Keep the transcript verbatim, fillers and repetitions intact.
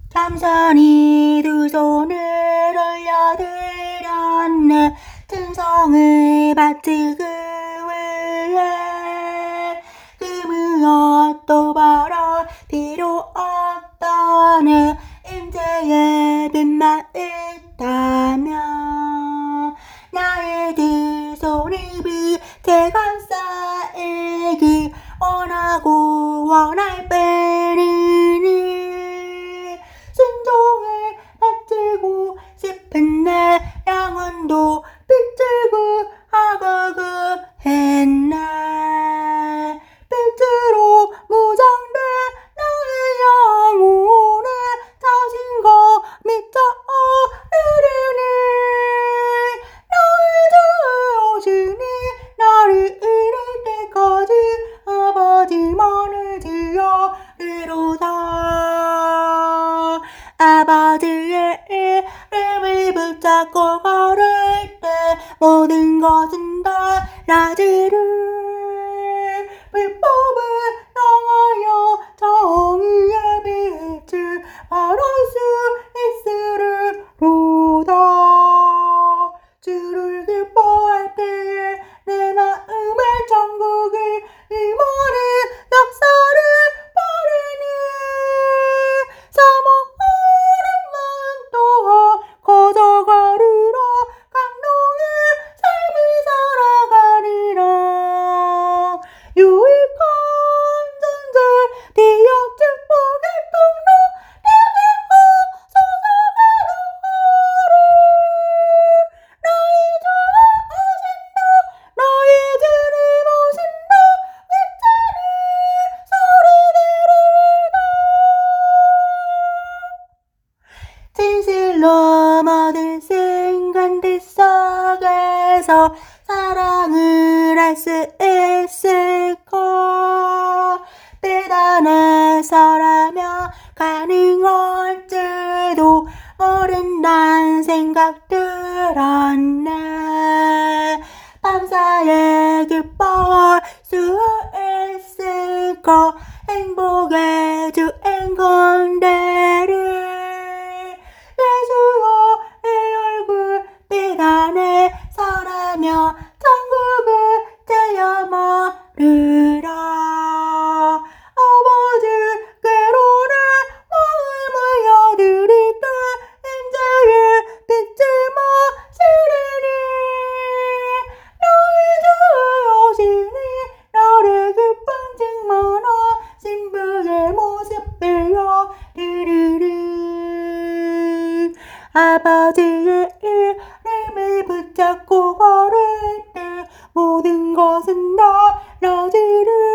겸손히 두 손을 올려드렸네. 충성을 바치그 위해 그 무엇도 바라 필요 없다네. 임재의 빛만 있다면 나의 두 손을 빛에 감싸이기 원하고 원할 뿐이니 순종을 바치고 싶은 내 영혼도 빛을 구하고 구했네. 빛으로 무장된 나의 영혼을 자신과 믿자 오르리니 나의 주 오시니 나를 이룰 때까지 아버지만을 드려리로다. 아버지의 이름을 붙잡고 걸을 때 모든 것은 달라지리. 불법을 향하여 정의의 빛을 발할 수 있으리로다. 주를 기뻐할 때에 내 마음의 천국을 임하는 역사를 버리니 사모하는 마음 또한 거저가리라. 감동의 삶을 살아가리라. 유익한 존재 되어 축복의 통로 되게 하소서기도하리. 나의 주 오신다. 나의 주님 오신다. 외치니 소리 지르다. 진실로 모든 순간들 속에서 사랑을 할 수 있을까. 대단해서라면 가능할지도 모른다는 생각 들었네. 밤사이에 기뻐할 수 있을까. 행복의 주인공들을 예수와 이 얼굴 빛 안에 서라며 천국을 체험하리라. 아버지께로 내 마음을 여드릴 때 임재의 빛을 마시리니 나의 주 오시니 나를 기쁜 증언하 신부의 모습 보여드리리. 아버지의 이름을 붙잡고 걸을 때 모든 것은 달라지리.